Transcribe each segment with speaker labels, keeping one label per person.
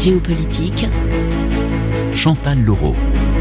Speaker 1: Géopolitique,
Speaker 2: Chantal Laureau.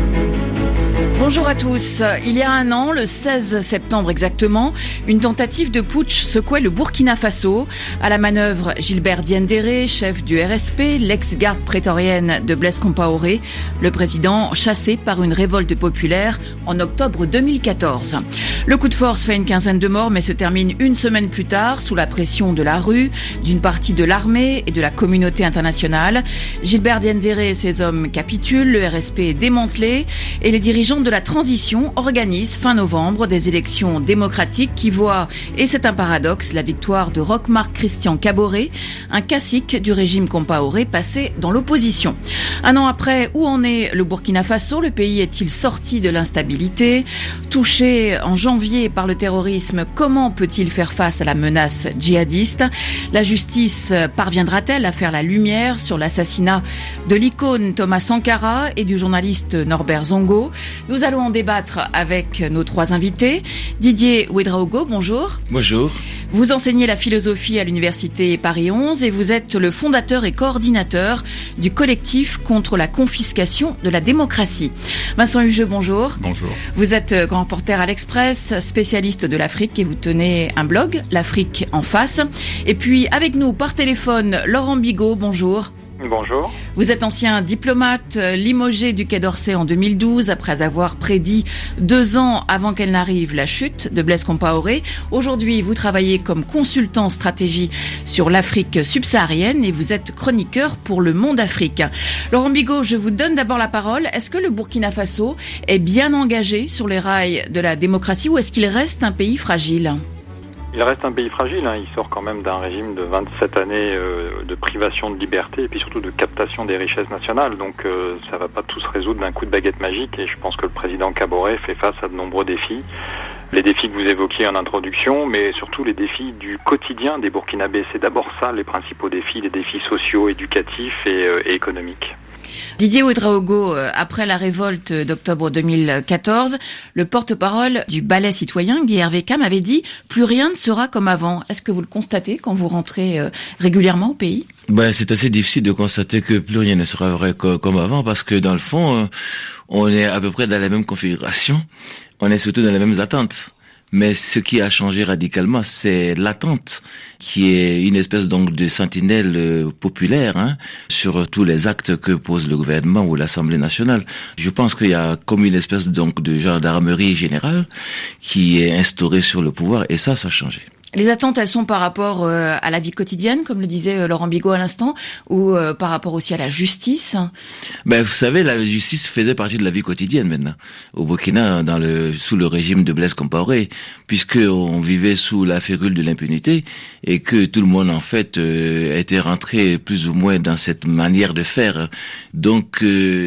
Speaker 3: Bonjour à tous. Il y a un an, le 16 septembre exactement, une tentative de putsch secouait le Burkina Faso. À la manœuvre, Gilbert Diendéré, chef du RSP, l'ex-garde prétorienne de Blaise Compaoré, le président chassé par une révolte populaire en octobre 2014. Le coup de force fait une quinzaine de morts, mais se termine une semaine plus tard sous la pression de la rue, d'une partie de l'armée et de la communauté internationale. Gilbert Diendéré et ses hommes capitulent, le RSP est démantelé et les dirigeants de la transition organise fin novembre des élections démocratiques qui voient, et c'est un paradoxe, la victoire de Roch-Marc Christian Kaboré, un cacique du régime Compaoré passé dans l'opposition. Un an après, où en est le Burkina Faso? Le pays est-il sorti de l'instabilité? Touché en janvier par le terrorisme, comment peut-il faire face à la menace djihadiste? La justice parviendra-t-elle à faire la lumière sur l'assassinat de l'icône Thomas Sankara et du journaliste Norbert Zongo? Nous allons en débattre avec nos trois invités. Didier Ouedraogo, bonjour.
Speaker 4: Bonjour.
Speaker 3: Vous enseignez la philosophie à l'université Paris 11 et vous êtes le fondateur et coordinateur du collectif contre la confiscation de la démocratie. Vincent Hugeux, bonjour.
Speaker 5: Bonjour.
Speaker 3: Vous êtes grand reporter à l'Express, spécialiste de l'Afrique et vous tenez un blog, l'Afrique en face. Et puis avec nous par téléphone, Laurent Bigot, bonjour.
Speaker 6: Bonjour.
Speaker 3: Vous êtes ancien diplomate, limogé du Quai d'Orsay en 2012 après avoir prédit 2 ans avant qu'elle n'arrive la chute de Blaise Compaoré. Aujourd'hui, vous travaillez comme consultant stratégie sur l'Afrique subsaharienne et vous êtes chroniqueur pour Le Monde Afrique. Laurent Bigot, je vous donne d'abord la parole. Est-ce que le Burkina Faso est bien engagé sur les rails de la démocratie ou est-ce qu'il reste un pays fragile ?
Speaker 6: Il reste un pays fragile, Il sort quand même d'un régime de 27 années de privation de liberté et puis surtout de captation des richesses nationales. Donc ça va pas tout se résoudre d'un coup de baguette magique et je pense que le président Kaboré fait face à de nombreux défis. Les défis que vous évoquiez en introduction, mais surtout les défis du quotidien des Burkinabés. C'est d'abord ça, les principaux défis, les défis sociaux, éducatifs et économiques.
Speaker 3: Didier Ouedraogo, après la révolte d'octobre 2014, le porte-parole du Balai citoyen, Guy Hervé Cam, avait dit « Plus rien ne sera comme avant ». Est-ce que vous le constatez quand vous rentrez régulièrement au pays ?
Speaker 4: C'est assez difficile de constater que plus rien ne sera vrai comme avant parce que dans le fond, on est à peu près dans la même configuration, on est surtout dans les mêmes attentes. Mais ce qui a changé radicalement, c'est l'attente, qui est une espèce donc de sentinelle populaire sur tous les actes que pose le gouvernement ou l'Assemblée nationale. Je pense qu'il y a comme une espèce donc de gendarmerie générale qui est instaurée sur le pouvoir et ça a changé.
Speaker 3: Les attentes, elles sont par rapport à la vie quotidienne, comme le disait Laurent Bigot à l'instant, ou par rapport aussi à la justice?
Speaker 4: Vous savez, la justice faisait partie de la vie quotidienne maintenant. Au Burkina, sous le régime de Blaise Compaoré, puisque on vivait sous la férule de l'impunité et que tout le monde en fait était rentré plus ou moins dans cette manière de faire. Donc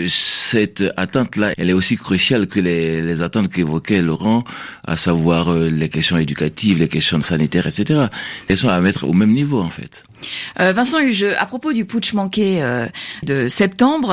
Speaker 4: cette attente-là, elle est aussi cruciale que les attentes qu'évoquait Laurent, à savoir les questions éducatives, les questions sanitaires, etc. Elles sont à mettre au même niveau, en fait.
Speaker 3: Vincent Hugeux, à propos du putsch manqué de septembre,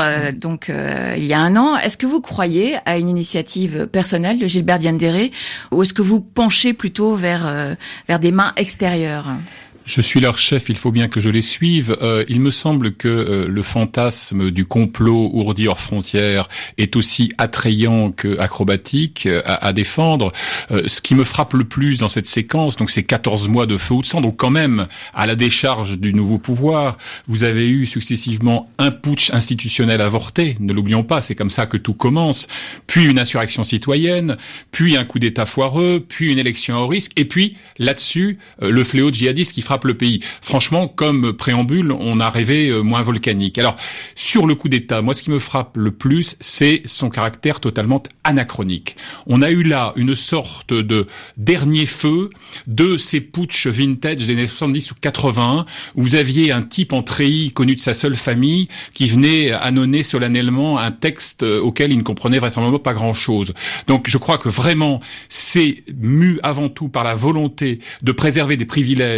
Speaker 3: il y a un an, est-ce que vous croyez à une initiative personnelle de Gilbert Diendéré ou est-ce que vous penchez plutôt vers des mains extérieures ?
Speaker 5: Je suis leur chef, il faut bien que je les suive. Il me semble que le fantasme du complot ourdi hors frontières est aussi attrayant que acrobatique à défendre. Ce qui me frappe le plus dans cette séquence, donc ces 14 mois de feu ou de sang, donc quand même à la décharge du nouveau pouvoir, vous avez eu successivement un putsch institutionnel avorté, ne l'oublions pas, c'est comme ça que tout commence, puis une insurrection citoyenne, puis un coup d'État foireux, puis une élection à risque, et puis là-dessus, le fléau djihadiste qui frappe le pays. Franchement, comme préambule, on a rêvé moins volcanique. Alors, sur le coup d'État, moi, ce qui me frappe le plus, c'est son caractère totalement anachronique. On a eu là une sorte de dernier feu de ces putsch vintage des années 70 ou 80, où vous aviez un type en treillis connu de sa seule famille qui venait annoncer solennellement un texte auquel il ne comprenait vraisemblablement pas grand-chose. Donc, je crois que vraiment, c'est mu avant tout par la volonté de préserver des privilèges dont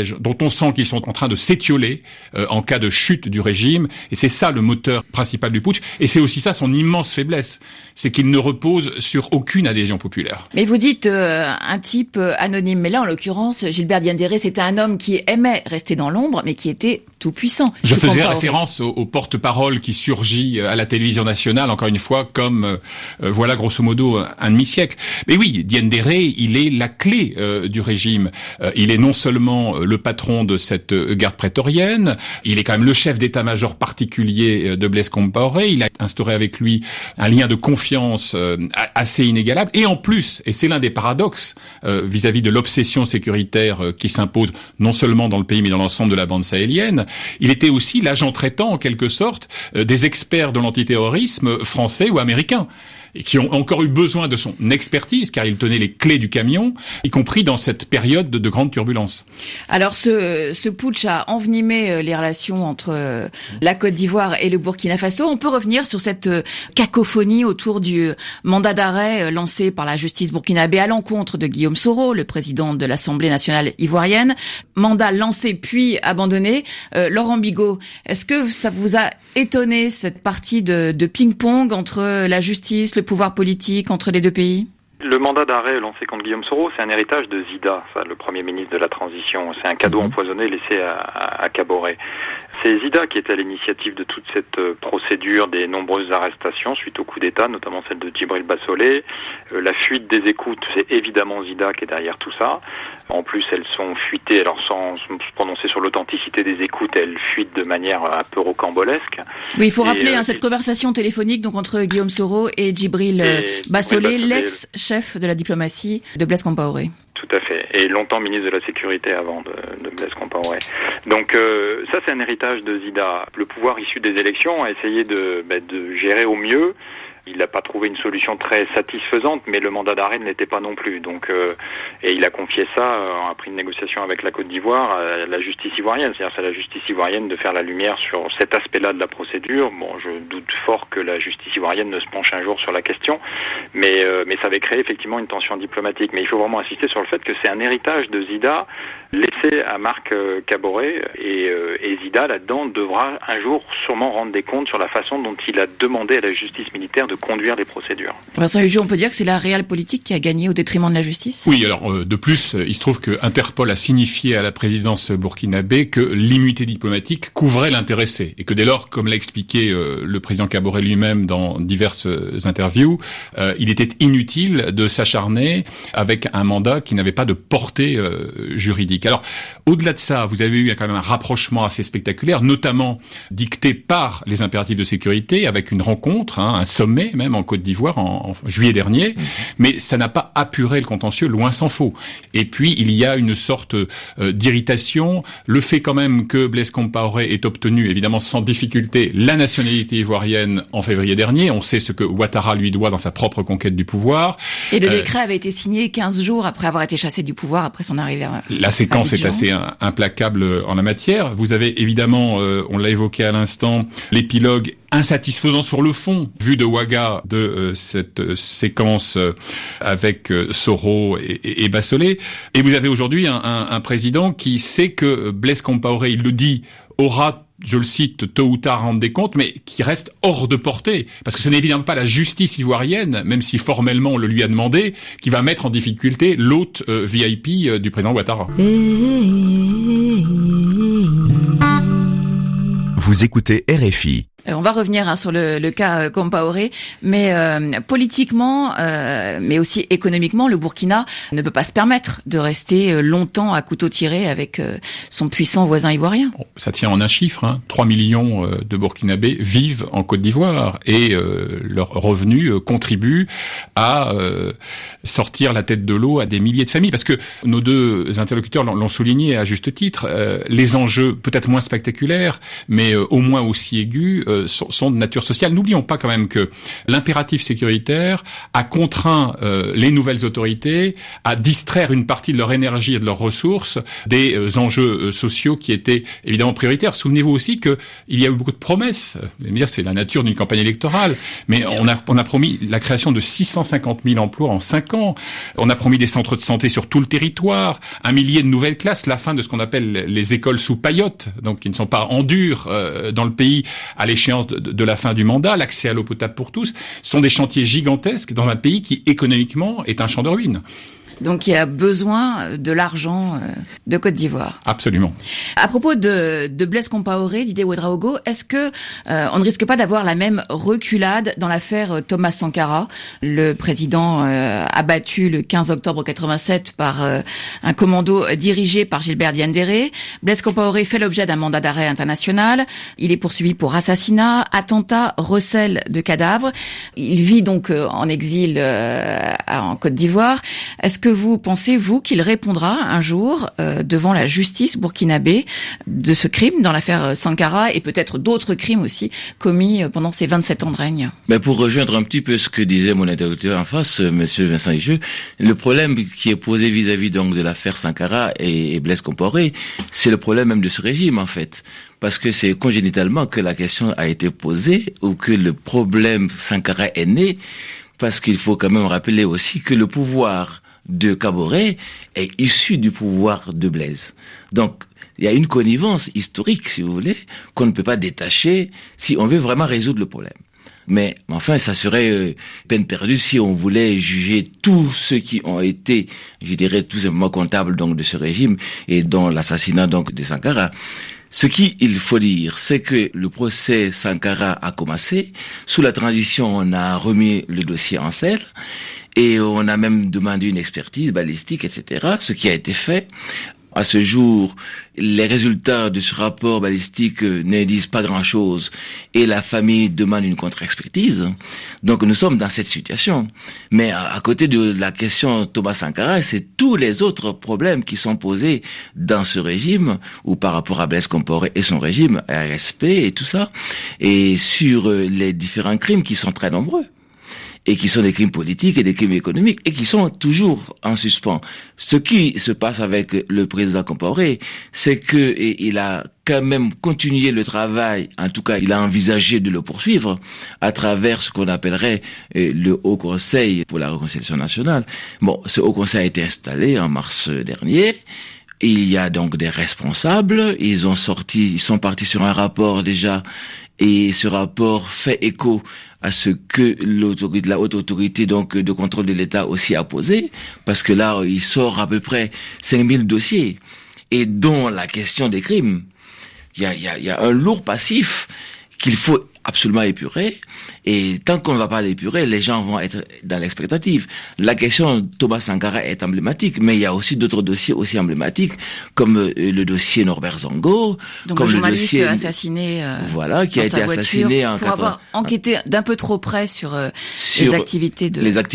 Speaker 5: on sent qu'ils sont en train de s'étioler en cas de chute du régime, et c'est ça le moteur principal du putsch, et c'est aussi ça son immense faiblesse, c'est qu'il ne repose sur aucune adhésion populaire.
Speaker 3: Mais vous dites un type anonyme, mais là en l'occurrence, Gilbert Diendéré, c'était un homme qui aimait rester dans l'ombre, mais qui était tout puissant.
Speaker 5: Je faisais référence au porte-parole qui surgit à la télévision nationale, encore une fois, comme voilà grosso modo un demi-siècle. Mais oui, Diendéré, il est la clé du régime. Il est non seulement le patron de cette garde prétorienne, il est quand même le chef d'état-major particulier de Blaise Compaoré, il a instauré avec lui un lien de confiance assez inégalable, et en plus, et c'est l'un des paradoxes vis-à-vis de l'obsession sécuritaire qui s'impose non seulement dans le pays mais dans l'ensemble de la bande sahélienne, il était aussi l'agent traitant en quelque sorte des experts de l'antiterrorisme français ou américains, et qui ont encore eu besoin de son expertise, car il tenait les clés du camion, y compris dans cette période de grande turbulence.
Speaker 3: Alors ce putsch a envenimé les relations entre la Côte d'Ivoire et le Burkina Faso. On peut revenir sur cette cacophonie autour du mandat d'arrêt lancé par la justice burkinabé à l'encontre de Guillaume Soro, le président de l'Assemblée nationale ivoirienne. Mandat lancé puis abandonné. Laurent Bigot, est-ce que ça vous a étonné cette partie de ping-pong entre la justice, le pouvoir politique, entre les deux pays ?
Speaker 6: Le mandat d'arrêt lancé contre Guillaume Soro, c'est un héritage de Zida, ça, le Premier ministre de la Transition. C'est un cadeau empoisonné laissé à Kaboré. C'est Zida qui était à l'initiative de toute cette procédure des nombreuses arrestations suite au coup d'État, notamment celle de Djibril Bassolé. La fuite des écoutes, c'est évidemment Zida qui est derrière tout ça. En plus, elles sont fuitées, alors sans se prononcer sur l'authenticité des écoutes, elles fuitent de manière un peu rocambolesque.
Speaker 3: Oui, il faut rappeler cette conversation téléphonique donc entre Guillaume Soro et Djibril Bassolé, l'ex-chef de la diplomatie de Blaise Compaoré.
Speaker 6: Tout à fait. Et longtemps ministre de la Sécurité avant de Blaise Compaoré. Donc ça, c'est un héritage de Zida. Le pouvoir issu des élections a essayé de gérer au mieux. Il n'a pas trouvé une solution très satisfaisante, mais le mandat d'arrêt ne l'était pas non plus. Donc, et il a confié ça, après une négociation avec la Côte d'Ivoire, à la justice ivoirienne. C'est-à-dire, c'est à la justice ivoirienne de faire la lumière sur cet aspect-là de la procédure. Bon, je doute fort que la justice ivoirienne ne se penche un jour sur la question, mais ça avait créé effectivement une tension diplomatique. Mais il faut vraiment insister sur le fait que c'est un héritage de Zida laissé à Marc Kaboré, et Zida, là-dedans, devra un jour sûrement rendre des comptes sur la façon dont il a demandé à la justice militaire de conduire les procédures.
Speaker 3: Vincent Hugeot, on peut dire que c'est la réelle politique qui a gagné au détriment de la justice ?
Speaker 5: Oui, alors de plus, il se trouve que Interpol a signifié à la présidence burkinabé que l'immunité diplomatique couvrait l'intéressé, et que dès lors, comme l'a expliqué le président Kaboré lui-même dans diverses interviews, il était inutile de s'acharner avec un mandat qui n'avait pas de portée juridique. Alors, au-delà de ça, vous avez eu quand même un rapprochement assez spectaculaire, notamment dicté par les impératifs de sécurité, avec une rencontre, un sommet même en Côte d'Ivoire en juillet dernier, mais ça n'a pas apuré le contentieux, loin s'en faut. Et puis, il y a une sorte d'irritation, le fait quand même que Blaise Compaoré ait obtenu, évidemment sans difficulté, la nationalité ivoirienne en février dernier. On sait ce que Ouattara lui doit dans sa propre conquête du pouvoir.
Speaker 3: Et le décret avait été signé 15 jours après avoir été chassé du pouvoir, après son arrivée à
Speaker 5: la séquence est assez implacable en la matière. Vous avez évidemment, on l'a évoqué à l'instant, l'épilogue insatisfaisant sur le fond, vu de Ouaga, de cette séquence avec Soro et Bassolé. Et vous avez aujourd'hui un président qui sait que Blaise Compaoré, il le dit, aura, je le cite, tôt ou tard rendre des comptes, mais qui reste hors de portée. Parce que ce n'est évidemment pas la justice ivoirienne, même si formellement on le lui a demandé, qui va mettre en difficulté l'hôte VIP du président Ouattara.
Speaker 2: Vous écoutez RFI.
Speaker 3: On va revenir sur le cas Compaoré, mais politiquement, mais aussi économiquement, le Burkina ne peut pas se permettre de rester longtemps à couteau tiré avec son puissant voisin ivoirien.
Speaker 5: Ça tient en un chiffre, 3 millions de Burkinabés vivent en Côte d'Ivoire et leurs revenus contribuent à sortir la tête de l'eau à des milliers de familles. Parce que nos deux interlocuteurs l'ont souligné à juste titre, les enjeux peut-être moins spectaculaires, mais au moins aussi aigus, sont de nature sociale. N'oublions pas quand même que l'impératif sécuritaire a contraint les nouvelles autorités à distraire une partie de leur énergie et de leurs ressources des enjeux sociaux qui étaient évidemment prioritaires. Souvenez-vous aussi que il y a eu beaucoup de promesses. Vous allez me dire, c'est la nature d'une campagne électorale, mais on a promis la création de 650 000 emplois en 5 ans. On a promis des centres de santé sur tout le territoire, 1 millier de nouvelles classes, la fin de ce qu'on appelle les écoles sous paillotte, donc qui ne sont pas en dur dans le pays à l'échéance de la fin du mandat, l'accès à l'eau potable pour tous, sont des chantiers gigantesques dans un pays qui économiquement est un champ de ruines.
Speaker 3: Donc il y a besoin de l'argent de Côte d'Ivoire.
Speaker 5: Absolument.
Speaker 3: À propos de Blaise Compaoré, Didier Ouedraogo, est-ce que on ne risque pas d'avoir la même reculade dans l'affaire Thomas Sankara, le président abattu le 15 octobre 87 par un commando dirigé par Gilbert Diendéré? Blaise Compaoré fait l'objet d'un mandat d'arrêt international. Il est poursuivi pour assassinat, attentat, recel de cadavres. Il vit donc en exil en Côte d'Ivoire. Est-ce que vous pensez, vous, qu'il répondra un jour devant la justice burkinabé de ce crime dans l'affaire Sankara et peut-être d'autres crimes aussi commis pendant ces 27 ans de règne?
Speaker 4: Mais pour rejoindre un petit peu ce que disait mon interlocuteur en face, monsieur Vincent Hijeux, le problème qui est posé vis-à-vis donc de l'affaire Sankara et Blaise Compaoré, c'est le problème même de ce régime en fait. Parce que c'est congénitalement que la question a été posée ou que le problème Sankara est né, parce qu'il faut quand même rappeler aussi que le pouvoir de Kaboré est issu du pouvoir de Blaise. Donc, il y a une connivence historique, si vous voulez, qu'on ne peut pas détacher si on veut vraiment résoudre le problème. Mais enfin, ça serait peine perdue si on voulait juger tous ceux qui ont été, je dirais, tout simplement comptables donc de ce régime et dont l'assassinat donc de Sankara. Ce qu'il faut dire, c'est que le procès Sankara a commencé. Sous la transition, on a remis le dossier en selle. Et on a même demandé une expertise balistique, etc., ce qui a été fait. À ce jour, les résultats de ce rapport balistique ne disent pas grand-chose et la famille demande une contre-expertise. Donc nous sommes dans cette situation. Mais à côté de la question Thomas Sankara, c'est tous les autres problèmes qui sont posés dans ce régime ou par rapport à Blaise Compaoré et son régime, RSP et tout ça, et sur les différents crimes qui sont très nombreux. Et qui sont des crimes politiques et des crimes économiques, et qui sont toujours en suspens. Ce qui se passe avec le président Compaoré, c'est que il a quand même continué le travail, en tout cas il a envisagé de le poursuivre, à travers ce qu'on appellerait le Haut Conseil pour la réconciliation nationale. Bon, ce Haut Conseil a été installé en mars dernier. Il y a donc des responsables, ils sont partis sur un rapport déjà, et ce rapport fait écho à ce que la haute autorité donc de contrôle de l'État aussi a posé, parce que là il sort à peu près 5000 dossiers, et dont la question des crimes. Il y a un lourd passif qu'il faut absolument épurer, et tant qu'on ne va pas l'épurer, les gens vont être dans l'expectative. La question Thomas Sankara est emblématique, mais il y a aussi d'autres dossiers aussi emblématiques, comme le dossier Norbert Zongo,
Speaker 3: donc
Speaker 4: comme
Speaker 3: le journaliste
Speaker 4: dossier
Speaker 3: assassiné
Speaker 4: voilà, qui a été assassiné
Speaker 3: pour avoir enquêté d'un peu trop près sur les activités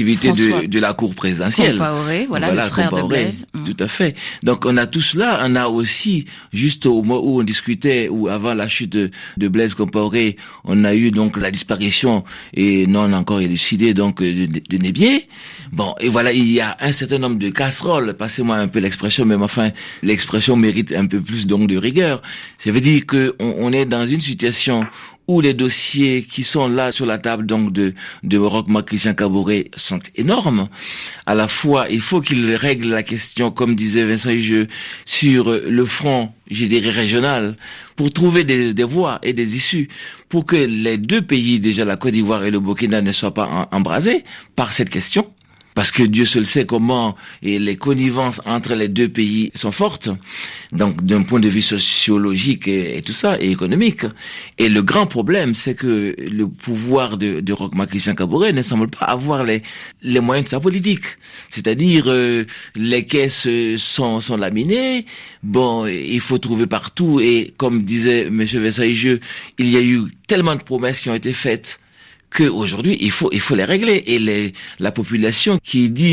Speaker 4: de la cour présidentielle.
Speaker 3: Compaoré, voilà, le frère
Speaker 4: Compaoré,
Speaker 3: de Blaise.
Speaker 4: Tout à fait. Donc on a tout cela, on a aussi, juste au moment où on discutait, ou avant la chute de Blaise Compaoré, on a eu donc la disparition et non encore élucidée donc de Nébier. Bon, et voilà, il y a un certain nombre de casseroles, passez-moi un peu l'expression, mais enfin l'expression mérite un peu plus donc de rigueur. Ça veut dire que on est dans une situation où les dossiers qui sont là sur la table donc de Roch-Marc Christian Kaboré sont énormes. À la fois, il faut qu'il règle la question, comme disait Vincent Hijeux, sur le front, je dirais, régional, pour trouver des voies et des issues, pour que les deux pays, déjà la Côte d'Ivoire et le Burkina, ne soient pas embrasés par cette question. Parce que Dieu seul sait comment et les connivences entre les deux pays sont fortes, donc d'un point de vue sociologique et tout ça, et économique. Et le grand problème, c'est que le pouvoir de Roch-Marc Christian Kaboré ne semble pas avoir les moyens de sa politique. C'est-à-dire, les caisses sont laminées, bon, il faut trouver partout, et comme disait monsieur Vincent Hijeux, il y a eu tellement de promesses qui ont été faites, que aujourd'hui il faut les régler, et la population qui dit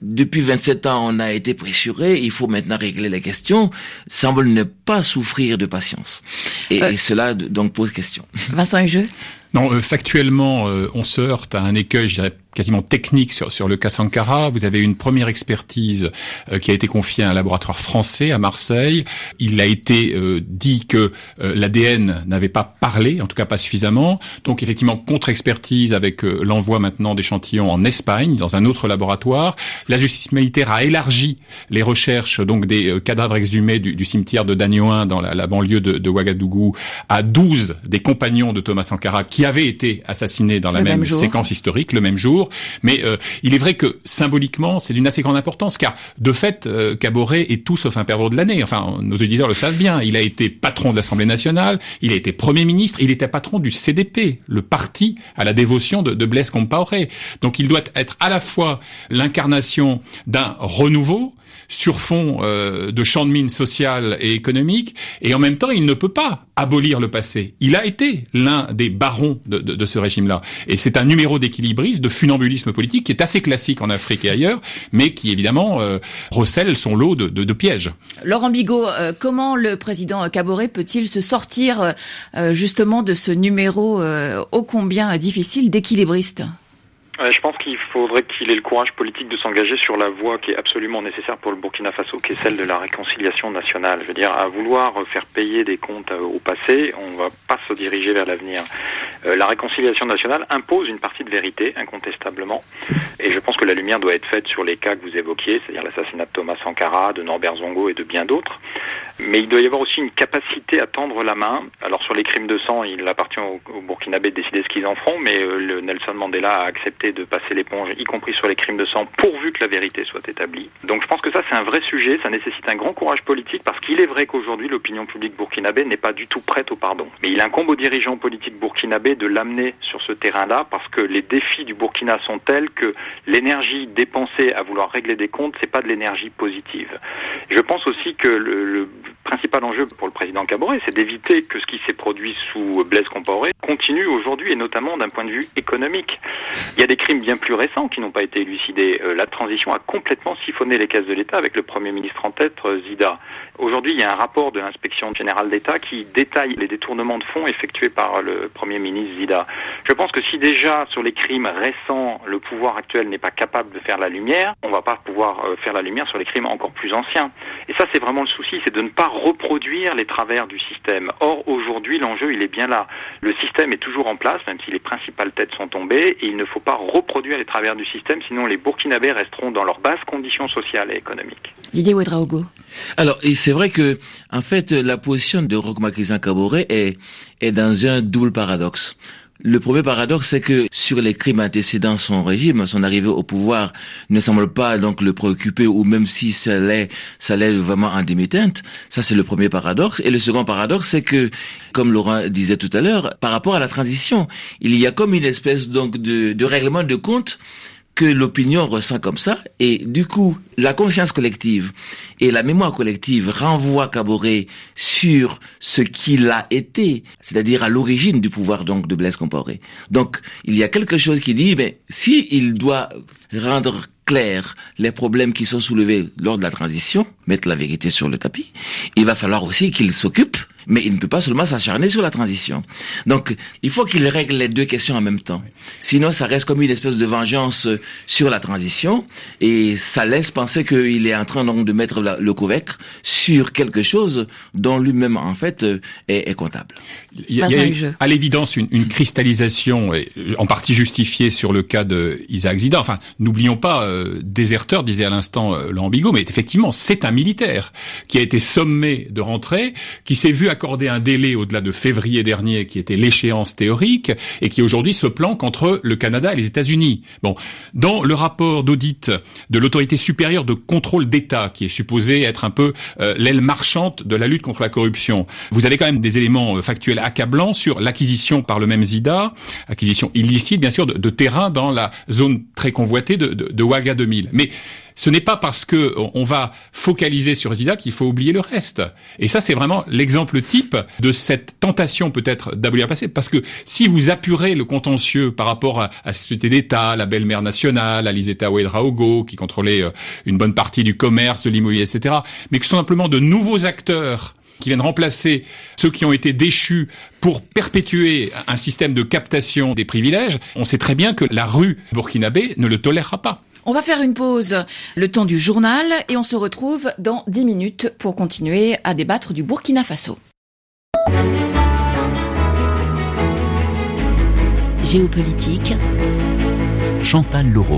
Speaker 4: depuis 27 ans, on a été pressuré, il faut maintenant régler les questions, semble ne pas souffrir de patience. Et cela donc pose question.
Speaker 3: Vincent Hugeux ?
Speaker 5: Non, factuellement, on se heurte à un écueil, je dirais, quasiment technique sur le cas Sankara. Vous avez une première expertise qui a été confiée à un laboratoire français à Marseille. Il a été dit que l'ADN n'avait pas parlé, en tout cas pas suffisamment. Donc effectivement, contre-expertise avec l'envoi maintenant d'échantillons en Espagne, dans un autre laboratoire. La justice militaire a élargi les recherches donc des cadavres exhumés du cimetière de Dagnoin dans la banlieue de Ouagadougou à 12 des compagnons de Thomas Sankara qui avaient été assassinés dans la même séquence historique, le même jour. Mais il est vrai que symboliquement, c'est d'une assez grande importance, car de fait, Kaboré est tout sauf un perdreau de l'année. Enfin, nos auditeurs le savent bien. Il a été patron de l'Assemblée nationale, il a été Premier ministre, il était patron du CDP, le parti à la dévotion de Blaise Compaoré. Donc il doit être à la fois l'incarnation d'un renouveau sur fond de champ de mine social et économique, et en même temps, il ne peut pas abolir le passé. Il a été l'un des barons de ce régime-là. Et c'est un numéro d'équilibrisme, de funambulisme politique qui est assez classique en Afrique et ailleurs, mais qui évidemment recèle son lot de pièges.
Speaker 3: Laurent Bigot, comment le président Kaboré peut-il se sortir justement de ce numéro ô combien difficile d'équilibriste ?
Speaker 6: Je pense qu'il faudrait qu'il ait le courage politique de s'engager sur la voie qui est absolument nécessaire pour le Burkina Faso, qui est celle de la réconciliation nationale. Je veux dire, à vouloir faire payer des comptes au passé, on va pas se diriger vers l'avenir. La réconciliation nationale impose une partie de vérité, incontestablement, et je pense que la lumière doit être faite sur les cas que vous évoquiez, c'est-à-dire l'assassinat de Thomas Sankara, de Norbert Zongo et de bien d'autres. Mais il doit y avoir aussi une capacité à tendre la main. Alors sur les crimes de sang, il appartient aux Burkinabés de décider ce qu'ils en feront, mais Nelson Mandela a accepté de passer l'éponge, y compris sur les crimes de sang, pourvu que la vérité soit établie. Donc je pense que ça c'est un vrai sujet, ça nécessite un grand courage politique, parce qu'il est vrai qu'aujourd'hui l'opinion publique burkinabé n'est pas du tout prête au pardon. Mais il incombe aux dirigeants politiques burkinabés de l'amener sur ce terrain-là, parce que les défis du Burkina sont tels que l'énergie dépensée à vouloir régler des comptes, c'est pas de l'énergie positive. Je pense aussi que le principal enjeu pour le président Kaboré, c'est d'éviter que ce qui s'est produit sous Blaise Compaoré continue aujourd'hui, et notamment d'un point de vue économique. Il y a des crimes bien plus récents qui n'ont pas été élucidés. La transition a complètement siphonné les caisses de l'État avec le Premier ministre en tête, Zida. Aujourd'hui, il y a un rapport de l'inspection générale d'État qui détaille les détournements de fonds effectués par le Premier ministre Zida. Je pense que si déjà sur les crimes récents, le pouvoir actuel n'est pas capable de faire la lumière, on ne va pas pouvoir faire la lumière sur les crimes encore plus anciens. Et ça, c'est vraiment le souci, c'est de ne pas reproduire les travers du système. Or, aujourd'hui, l'enjeu, il est bien là. Le système est toujours en place, même si les principales têtes sont tombées, et il ne faut pas reproduire les travers du système, sinon les Burkinabés resteront dans leurs basses conditions sociales et économiques.
Speaker 3: Didier Ouedraogo.
Speaker 4: Alors, et c'est vrai que, en fait, la position de Roch Marc-Christian Kaboré est dans un double paradoxe. Le premier paradoxe, c'est que sur les crimes antécédents son régime, son arrivée au pouvoir ne semble pas donc le préoccuper, ou même si ça l'est vraiment en demi-teinte. Ça, c'est le premier paradoxe. Et le second paradoxe, c'est que, comme Laurent disait tout à l'heure, par rapport à la transition, il y a comme une espèce donc de règlement de compte que l'opinion ressent comme ça, et du coup, la conscience collective et la mémoire collective renvoient Kaboré sur ce qu'il a été, c'est-à-dire à l'origine du pouvoir donc de Blaise Compaoré. Donc, il y a quelque chose qui dit, mais si il doit rendre clair les problèmes qui sont soulevés lors de la transition, mettre la vérité sur le tapis, il va falloir aussi qu'il s'occupe, mais il ne peut pas seulement s'acharner sur la transition. Donc, il faut qu'il règle les deux questions en même temps. Sinon, ça reste comme une espèce de vengeance sur la transition, et ça laisse penser qu'il est en train donc de mettre le couvercle sur quelque chose dont lui-même, en fait, est comptable.
Speaker 5: Il y a à l'évidence une cristallisation, en partie justifiée sur le cas de Isaac Zida. Enfin, n'oublions pas, déserteur, disait à l'instant Laurent Bigot, mais effectivement, c'est un militaire qui a été sommé de rentrer, qui s'est vu accorder un délai au-delà de février dernier, qui était l'échéance théorique, et qui aujourd'hui se planque entre le Canada et les États-Unis. Bon, dans le rapport d'audit de l'autorité supérieure de contrôle d'État, qui est supposé être un peu l'aile marchande de la lutte contre la corruption, vous avez quand même des éléments factuels accablants sur l'acquisition par le même Zida, acquisition illicite bien sûr, de terrain dans la zone très convoitée de Ouaga 2000. Mais ce n'est pas parce que on va focaliser sur Zida qu'il faut oublier le reste. Et ça, c'est vraiment l'exemple type de cette tentation peut-être d'abolir le passé. Parce que si vous apurez le contentieux par rapport à la société d'État, la belle-mère nationale, Alizeta Ouedraogo, qui contrôlait une bonne partie du commerce, de l'immobilier, etc., mais que ce sont simplement de nouveaux acteurs qui viennent remplacer ceux qui ont été déchus pour perpétuer un système de captation des privilèges, on sait très bien que la rue burkinabé ne le tolérera pas.
Speaker 3: On va faire une pause, le temps du journal, et on se retrouve dans 10 minutes pour continuer à débattre du Burkina Faso.
Speaker 2: Géopolitique, Chantal Laureau.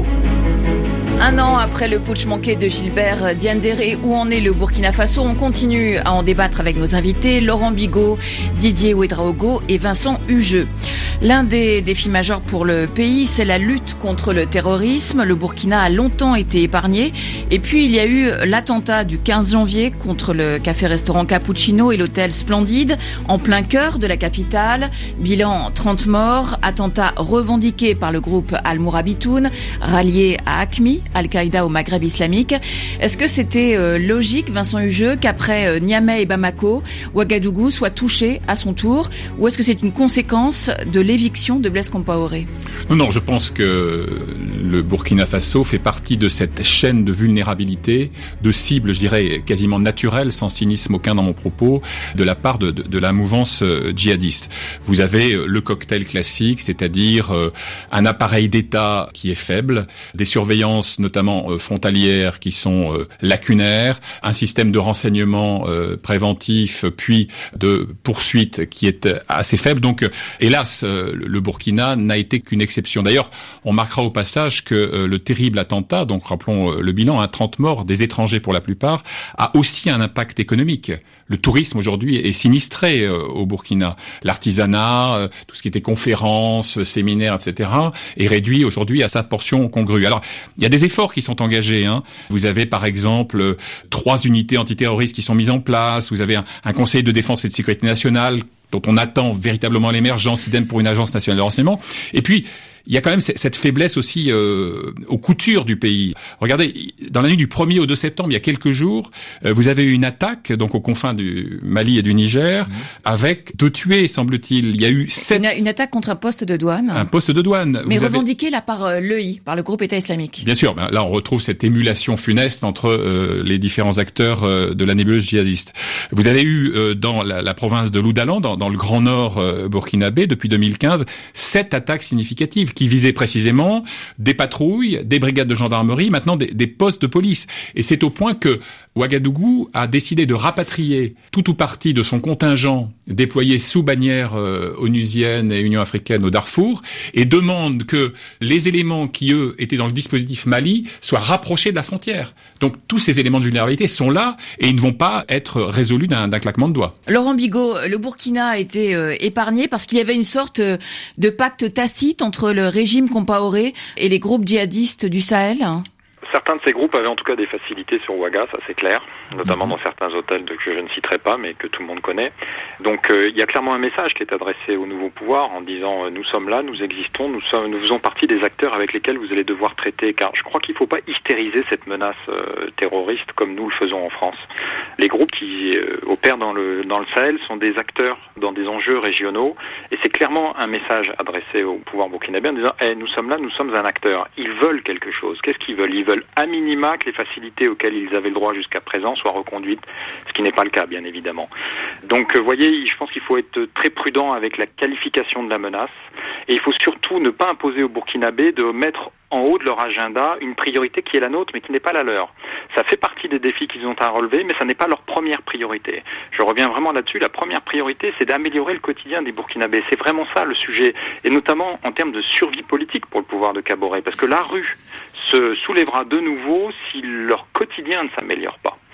Speaker 3: Un an après le putsch manqué de Gilbert Diendéré, où en est le Burkina Faso, on continue à en débattre avec nos invités, Laurent Bigot, Didier Ouedraogo et Vincent Hugeux. L'un des défis majeurs pour le pays, c'est la lutte contre le terrorisme. Le Burkina a longtemps été épargné. Et puis, il y a eu l'attentat du 15 janvier contre le café-restaurant Cappuccino et l'hôtel Splendide, en plein cœur de la capitale. Bilan 30 morts, attentat revendiqué par le groupe Al-Mourabitoun, rallié à AQMI, Al-Qaïda au Maghreb islamique. Est-ce que c'était logique, Vincent Hugeux, qu'après Niamey et Bamako, Ouagadougou soit touché à son tour, ou est-ce que c'est une conséquence de l'éviction de Blaise Compaoré ?
Speaker 5: Non, je pense que le Burkina Faso fait partie de cette chaîne de vulnérabilité, de cibles, je dirais, quasiment naturelles, sans cynisme aucun dans mon propos, de la part de la mouvance djihadiste. Vous avez le cocktail classique, c'est-à-dire un appareil d'État qui est faible, des surveillances notamment frontalières qui sont lacunaires, un système de renseignement préventif puis de poursuite qui est assez faible. Donc, hélas, le Burkina n'a été qu'une exception. D'ailleurs, on marquera au passage que le terrible attentat, donc rappelons le bilan, 30 morts, des étrangers pour la plupart, a aussi un impact économique. Le tourisme aujourd'hui est sinistré au Burkina. L'artisanat, tout ce qui était conférences, séminaires, etc., est réduit aujourd'hui à sa portion congrue. Alors, il y a des efforts qui sont engagés. Vous avez par exemple 3 unités antiterroristes qui sont mises en place. Vous avez un conseil de défense et de sécurité nationale dont on attend véritablement l'émergence, idem pour une agence nationale de renseignement. Et puis, il y a quand même cette faiblesse aussi aux coutures du pays. Regardez, dans la nuit du 1er au 2 septembre, il y a quelques jours, vous avez eu une attaque donc aux confins du Mali et du Niger, avec 2 tués, semble-t-il. Il y a eu 7...
Speaker 3: Une attaque contre un poste de douane.
Speaker 5: Un poste de douane.
Speaker 3: Mais revendiqué là par l'EI, par le groupe État islamique.
Speaker 5: Bien sûr, là on retrouve cette émulation funeste entre les différents acteurs de la nébuleuse djihadiste. Vous avez eu dans la province de Loudalan, dans le Grand Nord burkinabé, depuis 2015, 7 attaques significatives qui visaient précisément des patrouilles, des brigades de gendarmerie, maintenant des postes de police. Et c'est au point que Ouagadougou a décidé de rapatrier tout ou partie de son contingent déployé sous bannière onusienne et Union africaine au Darfour et demande que les éléments qui, eux, étaient dans le dispositif Mali soient rapprochés de la frontière. Donc tous ces éléments de vulnérabilité sont là et ils ne vont pas être résolus d'un claquement de doigts.
Speaker 3: Laurent Bigot, le Burkina a été épargné parce qu'il y avait une sorte de pacte tacite entre le régime Compaoré et les groupes djihadistes du Sahel.
Speaker 6: Certains de ces groupes avaient en tout cas des facilités sur Ouaga, ça c'est clair, notamment dans certains hôtels que je ne citerai pas, mais que tout le monde connaît. Donc il y a clairement un message qui est adressé au nouveau pouvoir en disant nous sommes là, nous existons, nous faisons partie des acteurs avec lesquels vous allez devoir traiter, car je crois qu'il ne faut pas hystériser cette menace terroriste comme nous le faisons en France. Les groupes qui opèrent dans le Sahel sont des acteurs dans des enjeux régionaux, et c'est clairement un message adressé au pouvoir burkinabé en disant nous sommes là, nous sommes un acteur. Ils veulent quelque chose. Qu'est-ce qu'ils veulent ? Ils veulent à minima que les facilités auxquelles ils avaient le droit jusqu'à présent soient reconduites, ce qui n'est pas le cas, bien évidemment. Donc, vous voyez, je pense qu'il faut être très prudent avec la qualification de la menace, et il faut surtout ne pas imposer aux Burkinabés de mettre en haut de leur agenda une priorité qui est la nôtre, mais qui n'est pas la leur. Ça fait partie des défis qu'ils ont à relever, mais ça n'est pas leur première priorité. Je reviens vraiment là-dessus. La première priorité, c'est d'améliorer le quotidien des Burkinabés. C'est vraiment ça le sujet, et notamment en termes de survie politique pour le pouvoir de Kaboré, parce que la rue se soulèvera de nouveau si leur quotidien ne s'améliore pas.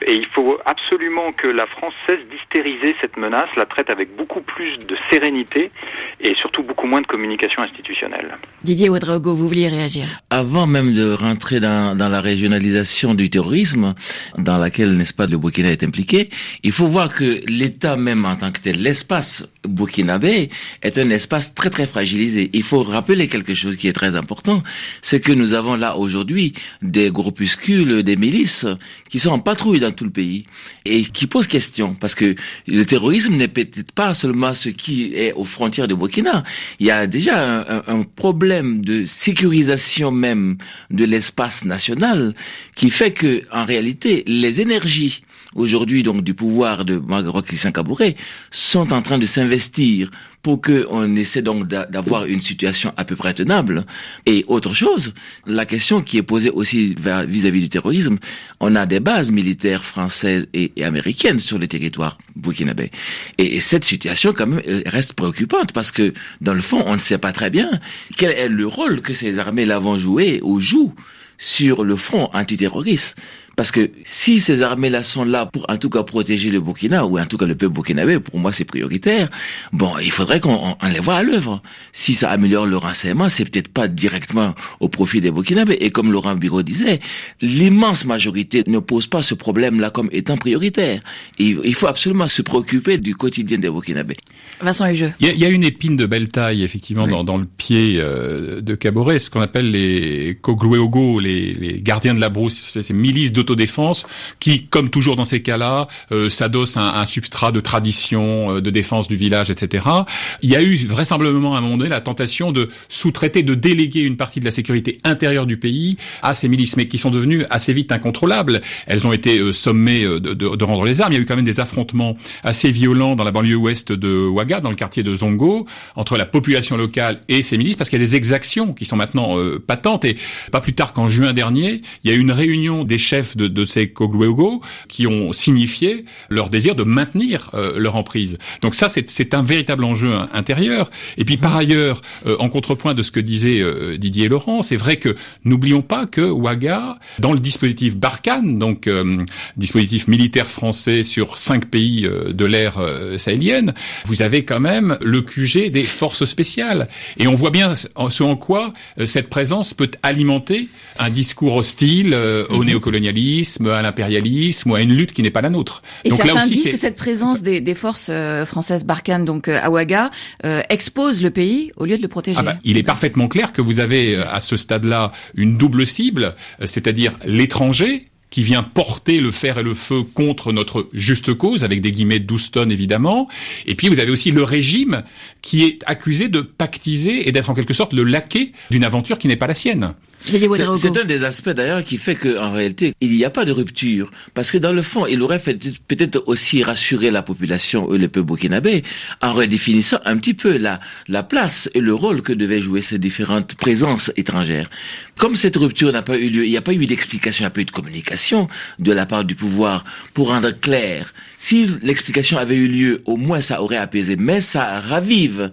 Speaker 6: Et il faut absolument que la France cesse d'hystériser cette menace, la traite avec beaucoup plus de sérénité et surtout beaucoup moins de communication institutionnelle.
Speaker 3: Didier Ouedraogo, vous vouliez réagir?
Speaker 4: Avant même de rentrer dans la régionalisation du terrorisme, dans laquelle, n'est-ce pas, le Burkina est impliqué, il faut voir que l'État même en tant que tel, l'espace burkinabé, est un espace très très fragilisé. Il faut rappeler quelque chose qui est très important, c'est que nous avons là aujourd'hui des groupuscules, des milices qui sont en patrouille dans tout le pays et qui posent question, parce que le terrorisme n'est peut-être pas seulement ce qui est aux frontières de Burkina. Il y a déjà un problème de sécurisation même de l'espace national qui fait que, en réalité, les énergies aujourd'hui donc du pouvoir de Magro Christian Kaboré sont en train de s'investir pour que on essaie donc d'avoir une situation à peu près tenable. Et autre chose, la question qui est posée aussi vis-à-vis du terrorisme, on a des bases militaires françaises et américaines sur le territoire burkinabé. Et cette situation quand même reste préoccupante parce que dans le fond, on ne sait pas très bien quel est le rôle que ces armées-là vont jouer ou jouent sur le front antiterroriste. Parce que si ces armées-là sont là pour en tout cas protéger le Burkina, ou en tout cas le peuple burkinabé, pour moi c'est prioritaire, bon, il faudrait qu'on les voit à l'œuvre. Si ça améliore le renseignement, c'est peut-être pas directement au profit des Burkinabés. Et comme Laurent Bigot disait, l'immense majorité ne pose pas ce problème-là comme étant prioritaire. Et il faut absolument se préoccuper du quotidien des Burkinabés.
Speaker 3: Vincent Hugeux.
Speaker 5: Il y a une épine de belle taille, effectivement, oui, dans le pied de Kaboré, ce qu'on appelle les Koglueogo, les gardiens de la brousse, ces milices d'autodéfense qui, comme toujours dans ces cas-là, s'adossent à un substrat de tradition, de défense du village, etc. Il y a eu vraisemblablement à un moment donné la tentation de sous-traiter, de déléguer une partie de la sécurité intérieure du pays à ces milices, mais qui sont devenues assez vite incontrôlables. Elles ont été sommées de rendre les armes. Il y a eu quand même des affrontements assez violents dans la banlieue ouest de Ouaga, dans le quartier de Zongo, entre la population locale et ces milices, parce qu'il y a des exactions qui sont maintenant patentes. Et pas plus tard qu'en juin dernier, il y a eu une réunion des chefs de ces Koglueogo qui ont signifié leur désir de maintenir leur emprise. Donc ça, c'est un véritable enjeu intérieur. Et puis par ailleurs, en contrepoint de ce que disaient Didier et Laurent, c'est vrai que n'oublions pas que Ouaga, dans le dispositif Barkhane, donc dispositif militaire français sur 5 pays de l'ère sahélienne, vous avez quand même le QG des forces spéciales. Et on voit bien ce en quoi cette présence peut alimenter un discours hostile au néocolonialisme, à l'impérialisme ou à une lutte qui n'est pas la nôtre.
Speaker 3: Et
Speaker 5: donc
Speaker 3: certains
Speaker 5: là aussi,
Speaker 3: disent que cette présence des forces françaises Barkhane, donc à Ouaga, expose le pays au lieu de le protéger.
Speaker 5: Il est parfaitement clair que vous avez à ce stade-là une double cible, c'est-à-dire l'étranger qui vient porter le fer et le feu contre notre juste cause, avec des guillemets 12 tonnes évidemment. Et puis vous avez aussi le régime qui est accusé de pactiser et d'être en quelque sorte le laquais d'une aventure qui n'est pas la sienne.
Speaker 4: C'est un des aspects d'ailleurs qui fait qu'en réalité, il n'y a pas de rupture. Parce que dans le fond, il aurait fait peut-être aussi rassurer la population, le peuple burkinabé, en redéfinissant un petit peu la place et le rôle que devaient jouer ces différentes présences étrangères. Comme cette rupture n'a pas eu lieu, il n'y a pas eu d'explication, il n'y a pas eu de communication de la part du pouvoir pour rendre clair. Si l'explication avait eu lieu, au moins ça aurait apaisé. Mais ça ravive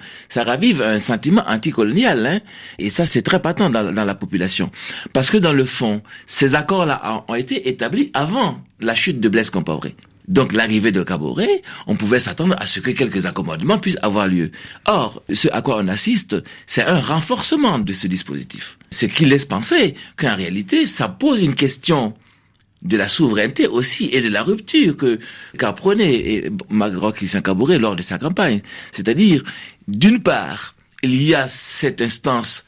Speaker 4: un sentiment anticolonial, hein. Et ça, c'est très patent dans la population. Parce que dans le fond, ces accords-là ont été établis avant la chute de Blaise Compaoré. Donc l'arrivée de Kaboré, on pouvait s'attendre à ce que quelques accommodements puissent avoir lieu. Or, ce à quoi on assiste, c'est un renforcement de ce dispositif. Ce qui laisse penser qu'en réalité, ça pose une question de la souveraineté aussi et de la rupture qu'apprenait Magro Christian Kaboré lors de sa campagne. C'est-à-dire, d'une part, il y a cette instance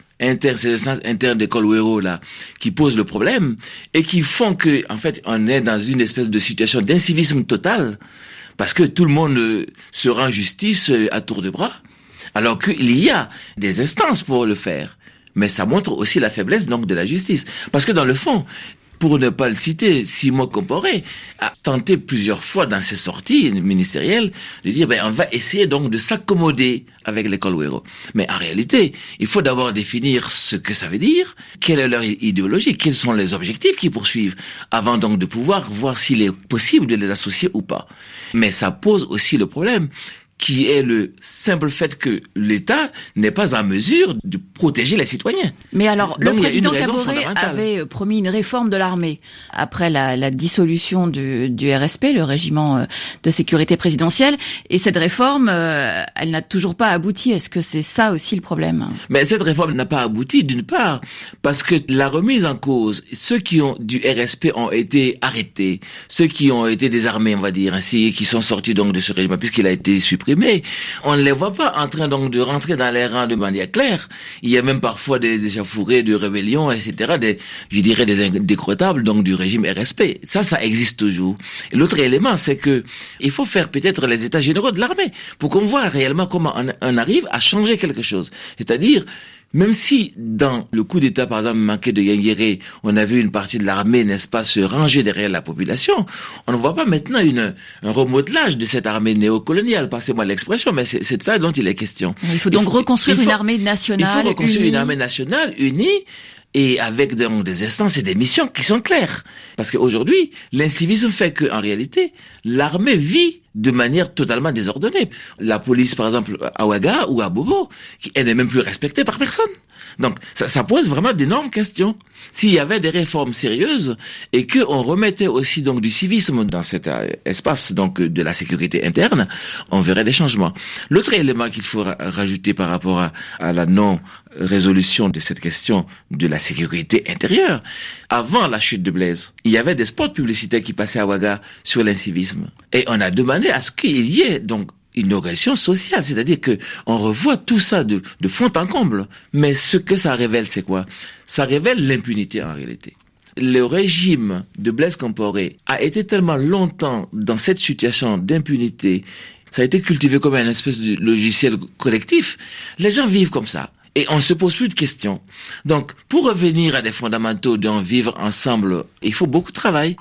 Speaker 4: interne des Koglueogo là, qui posent le problème et qui font que, en fait, on est dans une espèce de situation d'incivisme total parce que tout le monde se rend justice à tour de bras, alors qu'il y a des instances pour le faire. Mais ça montre aussi la faiblesse, donc, de la justice. Parce que dans le fond, pour ne pas le citer, Simon Compaoré a tenté plusieurs fois dans ses sorties ministérielles de dire on va essayer donc de s'accommoder avec les Koglueogo. Mais en réalité, il faut d'abord définir ce que ça veut dire, quelle est leur idéologie, quels sont les objectifs qu'ils poursuivent, avant donc de pouvoir voir s'il est possible de les associer ou pas. Mais ça pose aussi le problème qui est le simple fait que l'État n'est pas en mesure de protéger les citoyens.
Speaker 3: Mais alors,
Speaker 4: donc,
Speaker 3: le président Kaboré avait promis une réforme de l'armée après la dissolution du RSP, le régiment de sécurité présidentielle, et cette réforme, elle n'a toujours pas abouti. Est-ce que c'est ça aussi le problème?
Speaker 4: Mais cette réforme n'a pas abouti, d'une part, parce que la remise en cause, ceux qui ont du RSP ont été arrêtés, ceux qui ont été désarmés, on va dire ainsi, qui sont sortis donc de ce régime, puisqu'il a été supprimé, on ne les voit pas en train donc de rentrer dans les rangs de manière claire. Il y a même parfois des échauffourées de rébellions, etc., des indécrottables donc du régime RSP. Ça existe toujours. Et l'autre élément, c'est que il faut faire peut-être les états généraux de l'armée pour qu'on voit réellement comment on arrive à changer quelque chose. C'est-à-dire, même si dans le coup d'État, par exemple, manqué de Yanguéré, on a vu une partie de l'armée, n'est-ce pas, se ranger derrière la population, on ne voit pas maintenant un remodelage de cette armée néocoloniale, passez-moi l'expression, mais c'est de ça dont il est question.
Speaker 3: Il faut donc reconstruire une armée nationale unie.
Speaker 4: Il faut reconstruire une armée nationale unie, et avec donc des instances et des missions qui sont claires. Parce qu'aujourd'hui, l'incivisme fait qu'en réalité, l'armée vit de manière totalement désordonnée. La police, par exemple, à Ouaga ou à Bobo, elle n'est même plus respectée par personne. Donc, ça pose vraiment d'énormes questions. S'il y avait des réformes sérieuses et qu'on remettait aussi donc du civisme dans cet espace donc de la sécurité interne, on verrait des changements. L'autre élément qu'il faut rajouter par rapport à la non-résolution de cette question de la sécurité intérieure, avant la chute de Blaise, il y avait des spots publicitaires qui passaient à Ouaga sur l'incivisme. Et on a demandé à ce qu'il y ait donc une organisation sociale, c'est-à-dire que on revoit tout ça de fond en comble. Mais ce que ça révèle, c'est quoi? Ça révèle l'impunité en réalité. Le régime de Blaise Compaoré a été tellement longtemps dans cette situation d'impunité, ça a été cultivé comme un espèce de logiciel collectif. Les gens vivent comme ça. Et on se pose plus de questions. Donc, pour revenir à des fondamentaux d'en vivre ensemble, il faut beaucoup de travail.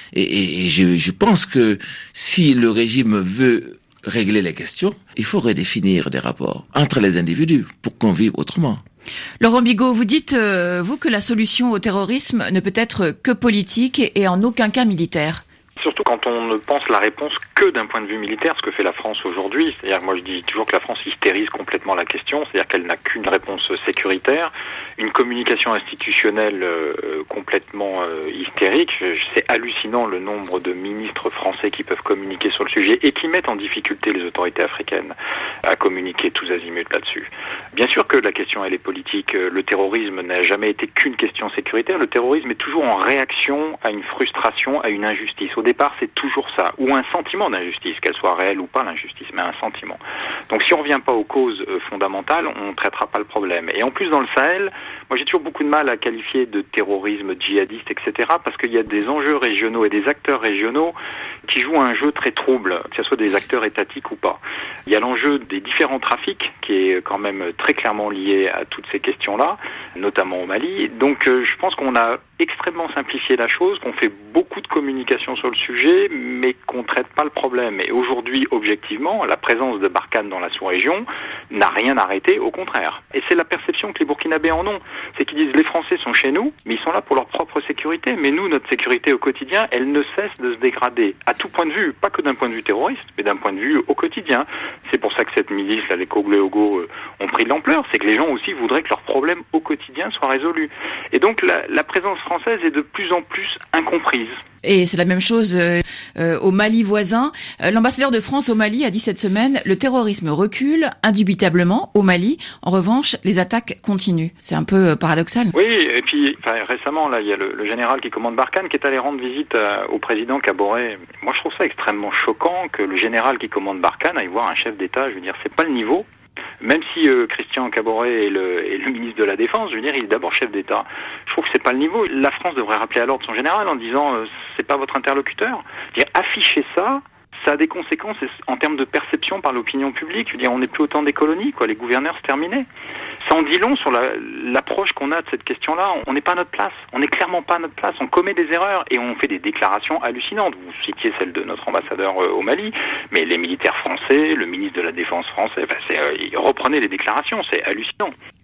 Speaker 4: Et je pense que si le régime veut régler les questions, il faut redéfinir des rapports entre les individus pour qu'on vive autrement.
Speaker 3: Laurent Bigot, vous dites, vous, que la solution au terrorisme ne peut être que politique et en aucun cas militaire.
Speaker 6: Surtout quand on ne pense la réponse que d'un point de vue militaire, ce que fait la France aujourd'hui. C'est-à-dire, moi je dis toujours que la France hystérise complètement la question, c'est-à-dire qu'elle n'a qu'une réponse sécuritaire, une communication institutionnelle complètement hystérique. C'est hallucinant le nombre de ministres français qui peuvent communiquer sur le sujet et qui mettent en difficulté les autorités africaines à communiquer tous azimuts là-dessus. Bien sûr que la question elle est politique. Le terrorisme n'a jamais été qu'une question sécuritaire. Le terrorisme est toujours en réaction à une frustration, à une injustice. Au départ, c'est toujours ça, ou un sentiment d'injustice, qu'elle soit réelle ou pas l'injustice, mais un sentiment. Donc si on ne revient pas aux causes fondamentales, on ne traitera pas le problème. Et en plus, dans le Sahel, moi j'ai toujours beaucoup de mal à qualifier de terrorisme djihadiste, etc., parce qu'il y a des enjeux régionaux et des acteurs régionaux qui jouent un jeu très trouble, que ce soit des acteurs étatiques ou pas. Il y a l'enjeu des différents trafics, qui est quand même très clairement lié à toutes ces questions-là, notamment au Mali. Donc je pense qu'on a extrêmement simplifié la chose, qu'on fait beaucoup de communication sur le sujet, mais qu'on ne traite pas le problème. Et aujourd'hui, objectivement, la présence de Barkhane dans la sous-région n'a rien arrêté, au contraire. Et c'est la perception que les Burkinabés en ont. C'est qu'ils disent les Français sont chez nous, mais ils sont là pour leur propre sécurité. Mais nous, notre sécurité au quotidien, elle ne cesse de se dégrader. À tout point de vue, pas que d'un point de vue terroriste, mais d'un point de vue au quotidien. C'est pour ça que cette milice, là, les Kogleogo, ont pris de l'ampleur. C'est que les gens aussi voudraient que leurs problèmes au quotidien soient résolus. Et donc la présence française est de plus en plus incomprise.
Speaker 3: Et c'est la même chose au Mali voisin. L'ambassadeur de France au Mali a dit cette semaine, le terrorisme recule indubitablement au Mali. En revanche, les attaques continuent. C'est un peu paradoxal.
Speaker 6: Oui, et puis récemment, là, il y a le général qui commande Barkhane qui est allé rendre visite au président Kaboré. Moi, je trouve ça extrêmement choquant que le général qui commande Barkhane aille voir un chef d'État. Je veux dire, c'est pas le niveau. Même si Christian Kaboré est le ministre de la Défense, je veux dire, il est d'abord chef d'État. Je trouve que c'est pas le niveau. La France devrait rappeler à l'ordre son général en disant c'est pas votre interlocuteur. Je veux dire, afficher ça a des conséquences en termes de perception par l'opinion publique. Je veux dire, on n'est plus au temps des colonies, quoi. Les gouverneurs se terminaient. Ça en dit long sur l'approche qu'on a de cette question-là. On n'est pas à notre place. On n'est clairement pas à notre place. On commet des erreurs et on fait des déclarations hallucinantes. Vous citiez celle de notre ambassadeur au Mali, mais les militaires français, le ministre de la Défense français, reprenez les déclarations, c'est hallucinant.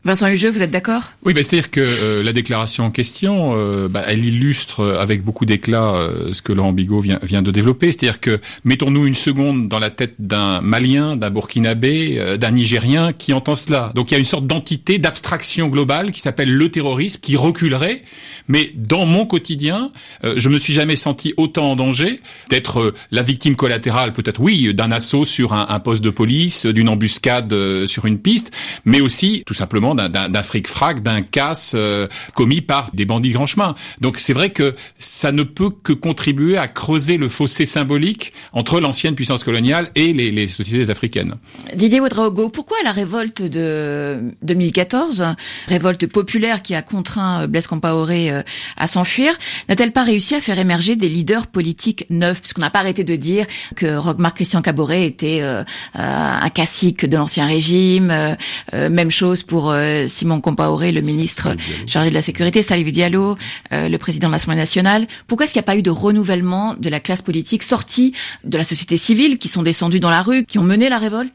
Speaker 3: Vincent Hugeux, vous êtes d'accord ?
Speaker 5: Oui, c'est-à-dire que la déclaration en question, elle illustre avec beaucoup d'éclat ce que Laurent Bigot vient de développer. C'est-à-dire que mettons-nous une seconde dans la tête d'un Malien, d'un Burkinabé, d'un Nigérien qui entend cela. Donc il y a une sorte d'entité, d'abstraction globale qui s'appelle le terrorisme, qui reculerait. Mais dans mon quotidien, je me suis jamais senti autant en danger d'être la victime collatérale, peut-être oui, d'un assaut sur un poste de police, d'une embuscade sur une piste, mais aussi tout simplement d'un fric-frac, d'un casse commis par des bandits grand chemin. Donc c'est vrai que ça ne peut que contribuer à creuser le fossé symbolique entre l'ancienne puissance coloniale et les sociétés africaines.
Speaker 3: Didier Ouedraogo, pourquoi la révolte de 2014, révolte populaire qui a contraint Blaise Compaoré à s'enfuir, n'a-t-elle pas réussi à faire émerger des leaders politiques neufs, puisqu'on n'a pas arrêté de dire que Roch-Marc Christian Kaboré était un cacique de l'ancien régime, même chose pour Simon Compaoré, le ministre chargé de la sécurité, Salif Diallo, le président de l'Assemblée nationale. Pourquoi est-ce qu'il n'y a pas eu de renouvellement de la classe politique sortie de la société civile, qui sont descendus dans la rue, qui ont mené la révolte ?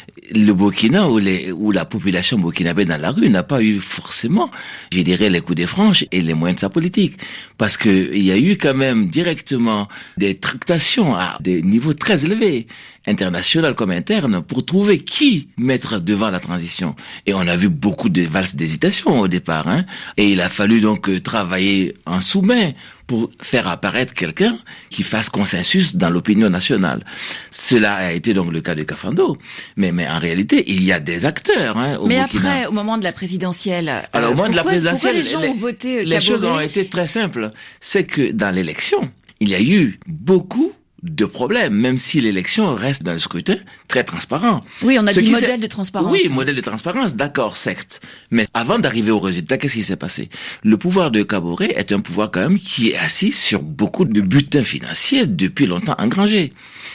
Speaker 4: Le Burkina ou la population burkinabé dans la rue n'a pas eu forcément, je dirais, les coups de franche et les moyens de sa politique. Parce que il y a eu quand même directement des tractations à des niveaux très élevés, international comme interne, pour trouver qui mettre devant la transition. Et on a vu beaucoup de valses d'hésitation au départ, et il a fallu donc travailler en sous-main pour faire apparaître quelqu'un qui fasse consensus dans l'opinion nationale. Cela a été donc le cas de Kafando. Mais en réalité, il y a des acteurs, au
Speaker 3: Mais
Speaker 4: Burkina.
Speaker 3: après, au moment de la présidentielle,
Speaker 4: alors au moment de la présidentielle,
Speaker 3: les gens ont voté
Speaker 4: les choses ont été très simples. C'est que dans l'élection, il y a eu beaucoup de problèmes, même si l'élection reste dans le scrutin très transparent.
Speaker 3: Oui, on a dit modèle de transparence.
Speaker 4: Oui, modèle de transparence, d'accord, certes. Mais avant d'arriver au résultat, qu'est-ce qui s'est passé? Le pouvoir de Kaboré est un pouvoir quand même qui est assis sur beaucoup de butins financiers depuis longtemps engrangés.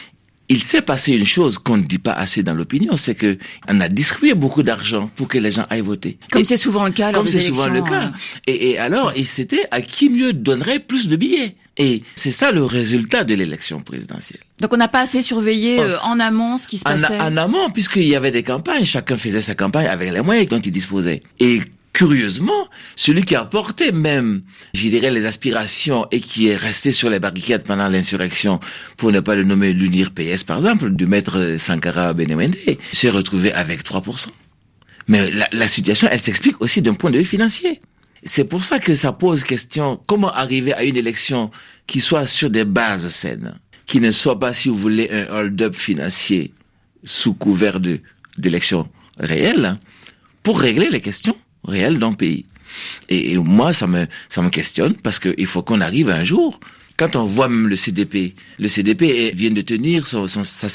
Speaker 4: Il s'est passé une chose qu'on ne dit pas assez dans l'opinion, c'est que on a distribué beaucoup d'argent pour que les gens aillent voter.
Speaker 3: Comme c'est souvent le cas lors des élections.
Speaker 4: Comme c'est souvent le cas. Et alors, c'était à qui mieux donnerait plus de billets. Et c'est ça le résultat de l'élection présidentielle.
Speaker 3: Donc on n'a pas assez surveillé en amont ce qui se passait.
Speaker 4: En amont, puisqu'il y avait des campagnes, chacun faisait sa campagne avec les moyens dont il disposait. Et curieusement, celui qui a porté même, je dirais, les aspirations et qui est resté sur les barricades pendant l'insurrection, pour ne pas le nommer l'UNIR PS par exemple, du maître Sankara Benemende, s'est retrouvé avec 3%. Mais la situation, elle s'explique aussi d'un point de vue financier. C'est pour ça que ça pose question, comment arriver à une élection qui soit sur des bases saines, qui ne soit pas, si vous voulez, un hold-up financier sous couvert d'élections réelles, pour régler les questions réelles d'un pays. Et moi, ça me questionne, parce que il faut qu'on arrive un jour, quand on voit même le CDP vient de tenir sa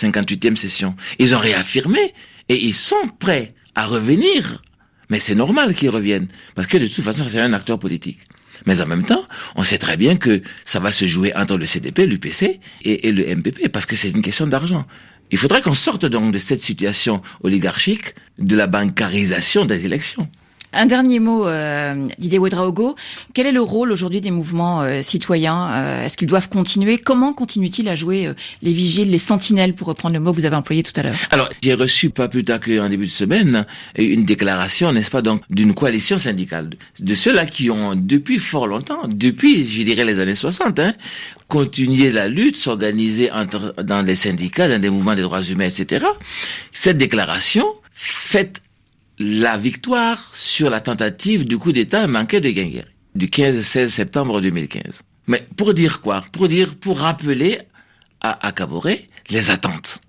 Speaker 4: 58e session. Ils ont réaffirmé, et ils sont prêts à revenir. Mais c'est normal qu'ils reviennent, parce que de toute façon, c'est un acteur politique. Mais en même temps, on sait très bien que ça va se jouer entre le CDP, l'UPC et le MPP, parce que c'est une question d'argent. Il faudrait qu'on sorte donc de cette situation oligarchique, de la bancarisation des élections.
Speaker 3: Un dernier mot, Didier Ouedraogo. Quel est le rôle aujourd'hui des mouvements citoyens ? Est-ce qu'ils doivent continuer ? Comment continuent-ils à jouer les vigiles, les sentinelles, pour reprendre le mot que vous avez employé tout à l'heure ?
Speaker 4: Alors, j'ai reçu pas plus tard qu'en début de semaine une déclaration, n'est-ce pas, donc, d'une coalition syndicale, de ceux-là qui ont, depuis fort longtemps, depuis, je dirais, les années 60, continué la lutte, s'organiser dans les syndicats, dans des mouvements des droits humains, etc. Cette déclaration fait la victoire sur la tentative du coup d'État manqué de Guinguerre, du 15-16 septembre 2015. Mais pour dire quoi? Pour rappeler à Kaboré les attentes.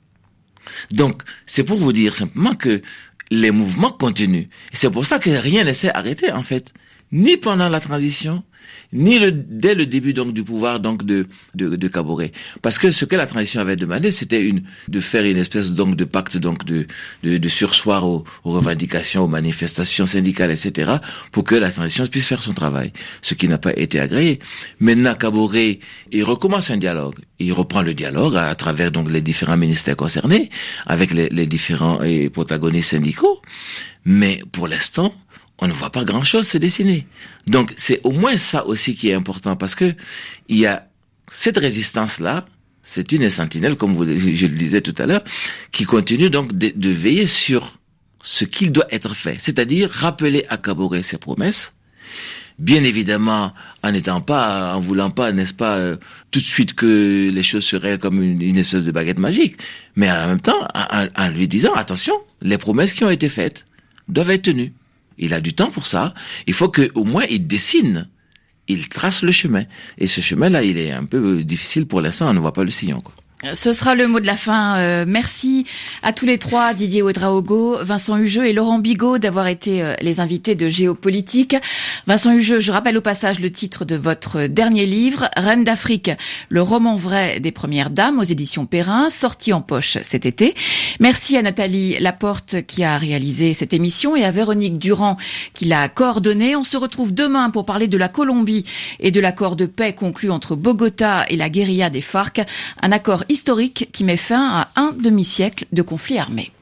Speaker 4: Donc, c'est pour vous dire simplement que les mouvements continuent. Et c'est pour ça que rien ne s'est arrêté, en fait. Ni pendant la transition, ni dès le début donc du pouvoir donc de Kaboré, parce que ce que la transition avait demandé, c'était de faire une espèce donc de pacte donc de surseoir aux revendications, aux manifestations syndicales, etc., pour que la transition puisse faire son travail, ce qui n'a pas été agréé. Maintenant, Kaboré, il recommence un dialogue, il reprend le dialogue à travers donc les différents ministères concernés, avec les différents protagonistes syndicaux, mais pour l'instant, on ne voit pas grand-chose se dessiner. Donc, c'est au moins ça aussi qui est important, parce que il y a cette résistance-là, c'est une sentinelle, comme je le disais tout à l'heure, qui continue donc de veiller sur ce qu'il doit être fait, c'est-à-dire rappeler à Kaboré ses promesses, bien évidemment en voulant pas, n'est-ce pas, tout de suite que les choses seraient comme une espèce de baguette magique, mais en même temps en lui disant attention, les promesses qui ont été faites doivent être tenues. Il a du temps pour ça, il faut que au moins il dessine, il trace le chemin, et ce chemin-là il est un peu difficile pour l'instant, on ne voit pas le sillon, quoi.
Speaker 3: Ce sera le mot de la fin. Merci à tous les trois, Didier Ouedraogo, Vincent Hugeux et Laurent Bigot, d'avoir été les invités de Géopolitique. Vincent Hugeux, je rappelle au passage le titre de votre dernier livre, Reine d'Afrique, le roman vrai des premières dames, aux éditions Perrin, sorti en poche cet été. Merci à Nathalie Laporte qui a réalisé cette émission et à Véronique Durand qui l'a coordonnée. On se retrouve demain pour parler de la Colombie et de l'accord de paix conclu entre Bogota et la guérilla des FARC, un accord historique qui met fin à un demi-siècle de conflit armé.